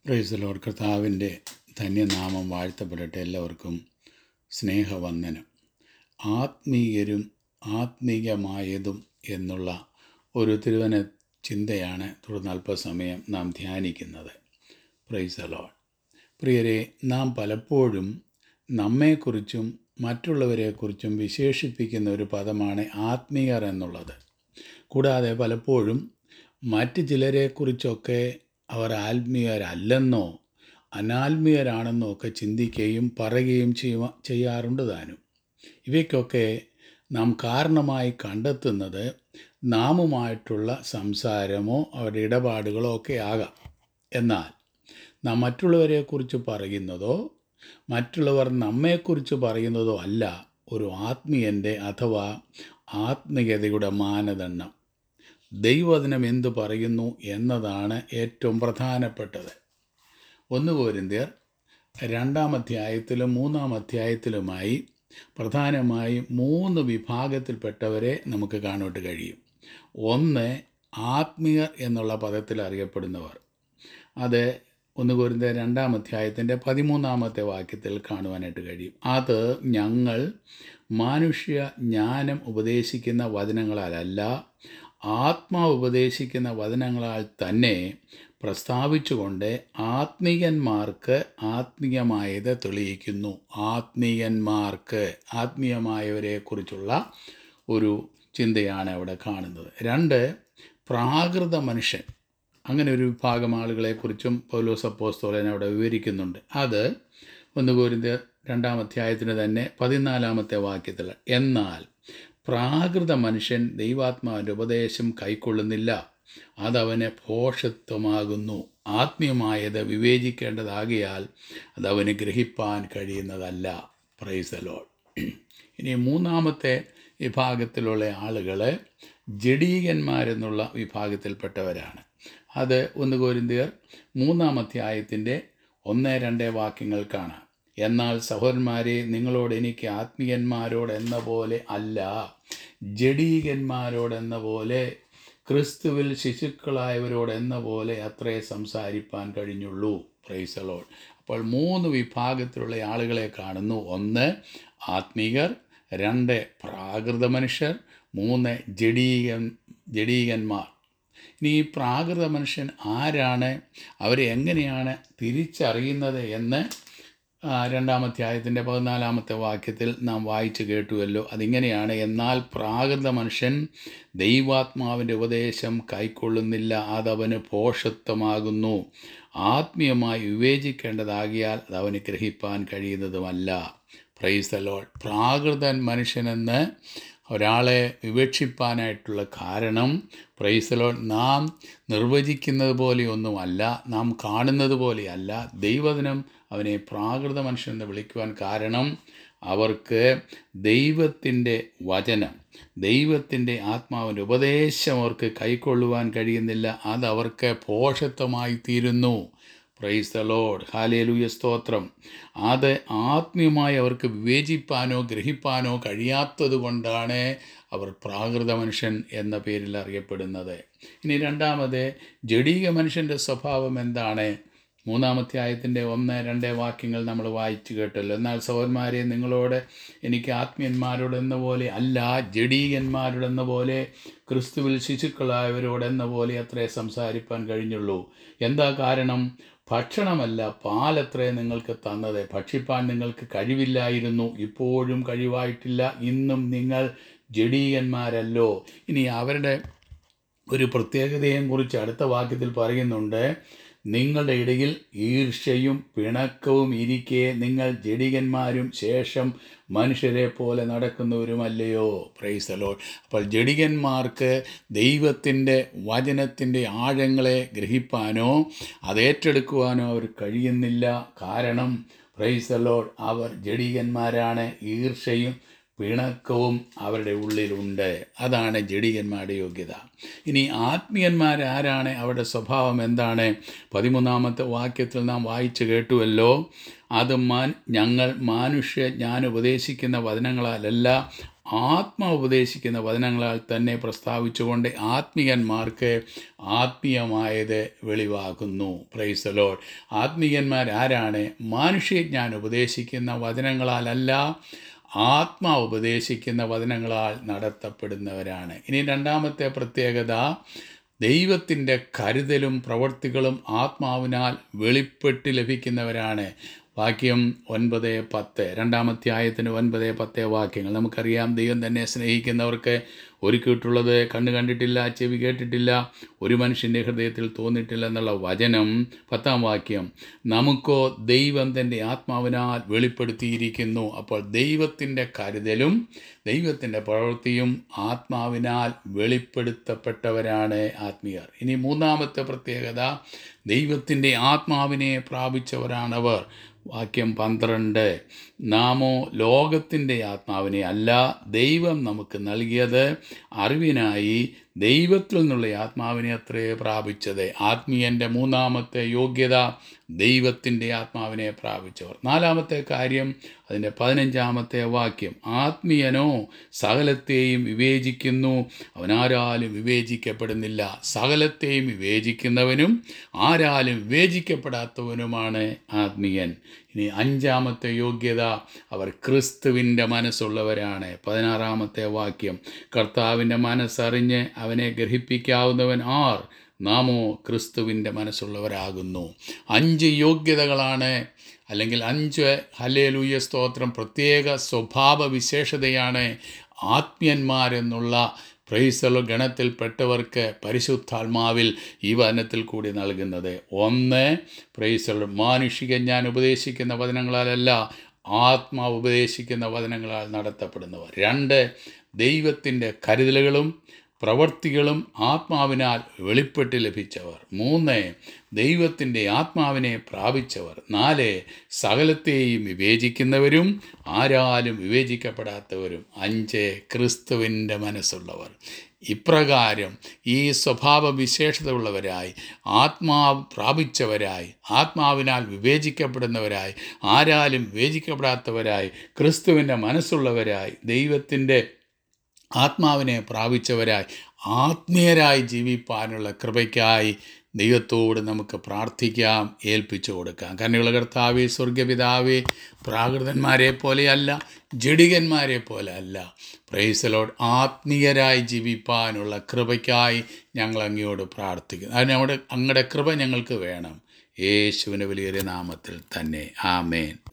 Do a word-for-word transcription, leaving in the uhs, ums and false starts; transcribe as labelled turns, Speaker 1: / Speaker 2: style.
Speaker 1: Praise Lord. കർത്താവിൻ്റെ ധന്യനാമം വാഴ്ത്തപ്പെടട്ടെ. എല്ലാവർക്കും സ്നേഹവന്ദനം. ആത്മീയരും ആത്മീയമായതും എന്നുള്ള ഒരു തിരുവന ചിന്തയാണ് തുടർന്ന് അല്പസമയം നാം ധ്യാനിക്കുന്നത്. Praise lord. പ്രിയരെ, നാം പലപ്പോഴും നമ്മെക്കുറിച്ചും മറ്റുള്ളവരെക്കുറിച്ചും വിശേഷിപ്പിക്കുന്ന ഒരു പദമാണ് ആത്മീയർ എന്നുള്ളത്. കൂടാതെ പലപ്പോഴും മറ്റ് ചിലരെക്കുറിച്ചൊക്കെ അവർ ആത്മീയരല്ലെന്നോ അനാത്മീയരാണെന്നോ ഒക്കെ ചിന്തിക്കുകയും പറയുകയും ചെയ്യുക ചെയ്യാറുണ്ട് താനും. ഇവയ്ക്കൊക്കെ നാം കാരണമായി കണ്ടെത്തുന്നത് നാമുമായിട്ടുള്ള സംസാരമോ അവരുടെ ഇടപാടുകളോ ഒക്കെ ആകാം. എന്നാൽ നാം മറ്റുള്ളവരെക്കുറിച്ച് പറയുന്നതോ മറ്റുള്ളവർ നമ്മെക്കുറിച്ച് പറയുന്നതോ അല്ല ഒരു ആത്മീയൻ്റെ അഥവാ ആത്മീയതയുടെ മാനദണ്ഡം. ദൈവവചനം എന്തു പറയുന്നു എന്നതാണ് ഏറ്റവും പ്രധാനപ്പെട്ടത്. ഒന്ന് കൊരിന്ത്യർ രണ്ടാം അധ്യായത്തിലും മൂന്നാം അധ്യായത്തിലുമായി പ്രധാനമായും മൂന്ന് വിഭാഗത്തിൽപ്പെട്ടവരെ നമുക്ക് കാണുവാൻ കഴിയും. ഒന്ന്, ആത്മീയർ എന്നുള്ള പദത്തിൽ അറിയപ്പെടുന്നവർ. അത് ഒന്ന് കൊരിന്ത്യർ രണ്ടാം അധ്യായത്തിൻ്റെ പതിമൂന്നാമത്തെ വാക്യത്തിൽ കാണുവാനായിട്ട് കഴിയും. അത് ഞങ്ങൾ മാനുഷ്യ ജ്ഞാനം ഉപദേശിക്കുന്ന വചനങ്ങളാലല്ല, ആത്മാവ് ഉപദേശിക്കുന്ന വചനങ്ങളാൽ തന്നെ പ്രസ്താവിച്ചുകൊണ്ട് ആത്മീയന്മാർക്ക് ആത്മീയമായത് തെളിയിക്കുന്നു. ആത്മീയന്മാർക്ക് ആത്മീയമായവരെക്കുറിച്ചുള്ള ഒരു ചിന്തയാണ് അവിടെ കാണുന്നത്. രണ്ട്, പ്രാകൃത മനുഷ്യൻ. അങ്ങനെ ഒരു വിഭാഗം ആളുകളെക്കുറിച്ചും പൗലോസ് അപ്പോസ്തലൻ അവിടെ വിവരിക്കുന്നുണ്ട്. അത് ഒന്ന് കൊരിന്ത്യർ രണ്ടാം അധ്യായത്തിന് തന്നെ പതിനാലാമത്തെ വാക്യത്തിൽ, എന്നാൽ പ്രാകൃത മനുഷ്യൻ ദൈവാത്മാവിൻ്റെ ഉപദേശം കൈക്കൊള്ളുന്നില്ല, അതവന് ഭോഷത്വമാകുന്നു. ആത്മീയമായത് വിവേചിക്കേണ്ടതാകിയാൽ അതവന് ഗ്രഹിപ്പാൻ കഴിയുന്നതല്ല. Praise the lord. ഇനി മൂന്നാമത്തെ വിഭാഗത്തിലുള്ള ആളുകൾ ജഡീകന്മാരെന്നുള്ള വിഭാഗത്തിൽപ്പെട്ടവരാണ്. അത് ഒന്ന് കൊരിന്ത്യർ മൂന്നാം അധ്യായത്തിൻ്റെ ഒന്ന് രണ്ട് വാക്യങ്ങൾ കാണാം. എന്നാൽ സഹോദരന്മാരെ, നിങ്ങളോട് എനിക്ക് ആത്മീയന്മാരോടെന്ന പോലെ അല്ല, ജഡീകന്മാരോടെന്ന പോലെ, ക്രിസ്തുവിൽ ശിശുക്കളായവരോടെന്ന പോലെ അത്രേ സംസാരിപ്പാൻ കഴിഞ്ഞുള്ളൂ. Praise the lord. അപ്പോൾ മൂന്ന് വിഭാഗത്തിലുള്ള ആളുകളെ കാണുന്നു. ഒന്ന്, ആത്മീയർ. രണ്ട്, പ്രാകൃത മനുഷ്യർ. മൂന്ന്, ജഡീകൻ ജഡീകന്മാർ. ഇനി ഈ പ്രാകൃത മനുഷ്യൻ ആരാണ്, അവരെ എങ്ങനെയാണ് തിരിച്ചറിയുന്നത് എന്ന് രണ്ടാം അധ്യായത്തിൻ്റെ പതിനാലാമത്തെ വാക്യത്തിൽ നാം വായിച്ചു കേട്ടുവല്ലോ. അതിങ്ങനെയാണ്, എന്നാൽ പ്രാകൃത മനുഷ്യൻ ദൈവാത്മാവിൻ്റെ ഉപദേശം കൈക്കൊള്ളുന്നില്ല, അതവന് ഭോഷത്വമാകുന്നു. ആത്മീയമായി വിവേചിക്കേണ്ടതാകിയാൽ അതവന് ഗ്രഹിപ്പാൻ കഴിയുന്നതുമല്ല. Praise the lord. പ്രാകൃതൻ മനുഷ്യനെന്ന് ഒരാളെ വിവക്ഷിപ്പാനായിട്ടുള്ള കാരണം, പ്രൈസ് ദി ലോർഡ്, നാം നിർവചിക്കുന്നത് പോലെയൊന്നുമല്ല, നാം കാണുന്നത് പോലെയല്ല. ദൈവവചനം അവനെ പ്രാകൃത മനുഷ്യനെന്ന് വിളിക്കുവാൻ കാരണം, അവർക്ക് ദൈവത്തിൻ്റെ വചനം, ദൈവത്തിൻ്റെ ആത്മാവിൻ്റെ ഉപദേശം അവർക്ക് കൈക്കൊള്ളുവാൻ കഴിയുന്നില്ല. അതവർക്ക് ഭോഷത്വമായി തീരുന്നു. Price the Lord. ഹല്ലേലൂയ, സ്തോത്രം. അത് ആത്മീയമായി അവർക്ക് വിവേചിപ്പാനോ ഗ്രഹിപ്പാനോ കഴിയാത്തത് കൊണ്ടാണ് അവർ പ്രാകൃത മനുഷ്യൻ എന്ന പേരിൽ അറിയപ്പെടുന്നത്. ഇനി രണ്ടാമത്, ജഡീക മനുഷ്യൻ്റെ സ്വഭാവം എന്താണ്? മൂന്നാമധ്യായത്തിൻ്റെ ഒന്ന് രണ്ട് വാക്യങ്ങൾ നമ്മൾ വായിച്ചു കേട്ടല്ലോ. എന്നാൽ സഹോദരന്മാരെ, നിങ്ങളോട് എനിക്ക് ആത്മീയന്മാരോടെന്ന പോലെ അല്ല, ജഡീകന്മാരോടെന്ന പോലെ, ക്രിസ്തുവിൽ ശിശുക്കളായവരോടെന്ന പോലെ അത്രേ സംസാരിപ്പാൻ കഴിഞ്ഞുള്ളൂ. എന്താ കാരണം? ഭക്ഷണമല്ല, പാലത്രേ നിങ്ങൾക്ക് തന്നത്. ഭക്ഷിപ്പാൻ നിങ്ങൾക്ക് കഴിവില്ലായിരുന്നു, ഇപ്പോഴും കഴിവായിട്ടില്ല. ഇന്നും നിങ്ങൾ ജഡീകന്മാരല്ലോ. ഇനി അവരുടെ ഒരു പ്രത്യേകതയെയും കുറിച്ച് അടുത്ത വാക്യത്തിൽ പറയുന്നുണ്ട്. നിങ്ങളുടെ ഇടയിൽ ഈർഷ്യയും പിണക്കവും ഇരിക്കെ നിങ്ങൾ ജഡികന്മാരും ശേഷം മനുഷ്യരെ പോലെ നടക്കുന്നവരുമല്ലയോ. Price the lord. അപ്പോൾ ജഡികന്മാർക്ക് ദൈവത്തിൻ്റെ വചനത്തിൻ്റെ ആഴങ്ങളെ ഗ്രഹിപ്പാനോ അത് ഏറ്റെടുക്കുവാനോ അവർ കഴിയുന്നില്ല. കാരണം, പ്രൈസ് ദി ലോർഡ്, അവർ ജഡികന്മാരാണ്. ഈർഷ്യയും പിണക്കവും അവരുടെ ഉള്ളിലുണ്ട്. അതാണ് ജഡീകന്മാരുടെ യോഗ്യത. ഇനി ആത്മീയന്മാരാരാണ്? അവരുടെ സ്വഭാവം എന്താണ്? പതിമൂന്നാമത്തെ വാക്യത്തിൽ നാം വായിച്ചു കേട്ടുവല്ലോ. അത് മാൻ ഞങ്ങൾ മാനുഷ്യ ജ്ഞാനം ഉപദേശിക്കുന്ന വചനങ്ങളാലല്ല, ആത്മാവ് ഉപദേശിക്കുന്ന വചനങ്ങളാൽ തന്നെ പ്രസ്താവിച്ചുകൊണ്ട് ആത്മീയന്മാർക്ക് ആത്മീയമായത് വെളിവാകുന്നു. Praise the lord. ആത്മീയന്മാർ ആരാണ്? മാനുഷ്യജ്ഞാനം ഉപദേശിക്കുന്ന വചനങ്ങളാലല്ല, ആത്മാവ് ഉപദേശിക്കുന്ന വചനങ്ങളാൽ നടത്തപ്പെടുന്നവരാണ്. ഇനി രണ്ടാമത്തെ പ്രത്യേകത, ദൈവത്തിൻ്റെ കരുതലും പ്രവൃത്തികളും ആത്മാവിനാൽ വെളിപ്പെട്ട് ലഭിക്കുന്നവരാണ്. വാക്യം ഒൻപത് പത്ത്, രണ്ടാമത്തെ ആയത്തിന് ഒൻപത് പത്ത് വാക്യങ്ങൾ. നമുക്കറിയാം, ദൈവം തന്നെ സ്നേഹിക്കുന്നവർക്ക് ഒരുക്കിയിട്ടുള്ളത് കണ്ണ് കണ്ടിട്ടില്ല, ചെവി കേട്ടിട്ടില്ല, ഒരു മനുഷ്യൻ്റെ ഹൃദയത്തിൽ തോന്നിയിട്ടില്ല എന്നുള്ള വചനം. പത്താം വാക്യം, നമുക്കോ ദൈവം തൻ്റെ ആത്മാവിനാൽ വെളിപ്പെടുത്തിയിരിക്കുന്നു. അപ്പോൾ ദൈവത്തിൻ്റെ കരുതലും ദൈവത്തിൻ്റെ പ്രവൃത്തിയും ആത്മാവിനാൽ വെളിപ്പെടുത്തപ്പെട്ടവരാണ് ആത്മീയർ. ഇനി മൂന്നാമത്തെ പ്രത്യേകത, ദൈവത്തിൻ്റെ ആത്മാവിനെ പ്രാപിച്ചവരാണവർ. വാക്യം പന്ത്രണ്ട്, നാമോ ലോകത്തിൻ്റെ ആത്മാവിനെ അല്ല, ദൈവം നമുക്ക് നൽകിയത് അറിവിനായി ദൈവത്തിൽ നിന്നുള്ള ആത്മാവിനെ അത്രേ പ്രാപിച്ചത്. ആത്മീയൻ്റെ മൂന്നാമത്തെ യോഗ്യത, ദൈവത്തിൻ്റെ ആത്മാവിനെ പ്രാപിച്ചവർ. നാലാമത്തെ കാര്യം, അതിൻ്റെ പതിനഞ്ചാമത്തെ വാക്യം, ആത്മീയനോ സകലത്തെയും വിവേചിക്കുന്നു, അവനാരാലും വിവേചിക്കപ്പെടുന്നില്ല. സകലത്തെയും വിവേചിക്കുന്നവനും ആരാലും വിവേചിക്കപ്പെടാത്തവനുമാണ് ആത്മീയൻ. ഇനി അഞ്ചാമത്തെ യോഗ്യത, അവർ ക്രിസ്തുവിൻ്റെ മനസ്സുള്ളവരാണ്. പതിനാറാമത്തെ വാക്യം, കർത്താവിൻ്റെ മനസ്സറിഞ്ഞ് അവനെ ഗ്രഹിപ്പിക്കാവുന്നവൻ ആർ? നാമോ ക്രിസ്തുവിൻ്റെ മനസ്സുള്ളവരാകുന്നു. അഞ്ച് യോഗ്യതകളാണ്, അല്ലെങ്കിൽ അഞ്ച് ഹല്ലേലൂയ സ്തോത്രം പ്രത്യേക സ്വഭാവ വിശേഷതയാണ് ആത്മീയന്മാരെന്നുള്ള പ്രൈസലോ ഗണത്തിൽപ്പെട്ടവർക്ക് പരിശുദ്ധാത്മാവിൽ ഈ വചനത്തിൽ കൂടി നൽകുന്നത്. ഒന്ന്, പ്രൈസലോ മാനുഷിക ഞാൻ ഉപദേശിക്കുന്ന വചനങ്ങളാലല്ല, ആത്മാവ് ഉപദേശിക്കുന്ന വചനങ്ങളാൽ നടത്തപ്പെടുന്നവർ. രണ്ട്, ദൈവത്തിൻ്റെ കരുതലുകളും പ്രവൃത്തികളും ആത്മാവിനാൽ വെളിപ്പെട്ട് ലഭിച്ചവർ. മൂന്ന്, ദൈവത്തിൻ്റെ ആത്മാവിനെ പ്രാപിച്ചവർ. നാല്, സകലത്തെയും വിവേചിക്കുന്നവരും ആരാലും വിവേചിക്കപ്പെടാത്തവരും. അഞ്ച്, ക്രിസ്തുവിൻ്റെ മനസ്സുള്ളവർ. ഇപ്രകാരം ഈ സ്വഭാവ വിശേഷതയുള്ളവരായി, ആത്മാവ് പ്രാപിച്ചവരായി, ആത്മാവിനാൽ വിവേചിക്കപ്പെടുന്നവരായി, ആരാലും വിവേചിക്കപ്പെടാത്തവരായി, ക്രിസ്തുവിൻ്റെ മനസ്സുള്ളവരായി, ദൈവത്തിൻ്റെ ആത്മാവിനെ പ്രാപിച്ചവരായി, ആത്മീയരായി ജീവിപ്പാനുള്ള കൃപയ്ക്കായി ദൈവത്തോട് നമുക്ക് പ്രാർത്ഥിക്കാം, ഏൽപ്പിച്ചു കൊടുക്കാം. കരുണയുള്ള കർത്താവേ, സ്വർഗപിതാവേ, പ്രാകൃതന്മാരെ പോലെയല്ല, ജഡികന്മാരെ പോലെ അല്ല, പ്രൈസ് ദി ലോർഡ്, ആത്മീയരായി ജീവിപ്പാനുള്ള കൃപയ്ക്കായി ഞങ്ങൾ അങ്ങയോട് പ്രാർത്ഥിക്കുന്നു. അതിന് നമ്മുടെ അങ്ങയുടെ കൃപ ഞങ്ങൾക്ക് വേണം. യേശുവിൻ്റെ വലിയൊരു നാമത്തിൽ തന്നെ, ആമേൻ.